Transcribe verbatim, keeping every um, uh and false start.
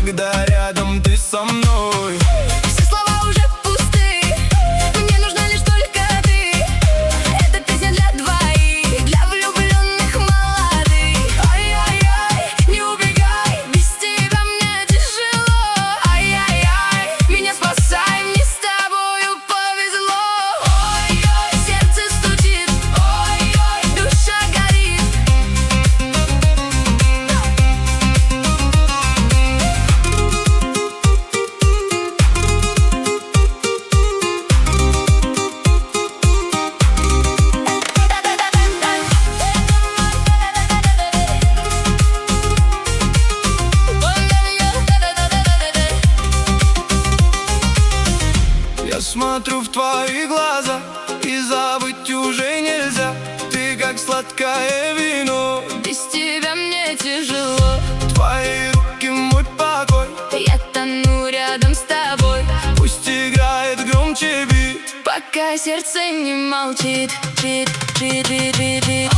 когда рядом ты со мной. Все слова уже пусты, мне нужна лишь только ты. Эта песня для двоих, для влюбленных молодых. Ай-яй-яй, не убегай, без тебя мне тяжело. Ай-яй-яй, меня спасай, мне с тобою повезло. Ой-ой, сердце стучит, ой-ой, душа горит. Я смотрю в твои глаза, и забыть уже нельзя. Ты как сладкое вино, Без тебя мне тяжело, твои руки мой покой. я тону рядом с тобой. Пусть играет громче бит, Пока сердце не молчит, чит, чит, чит, чит, чит.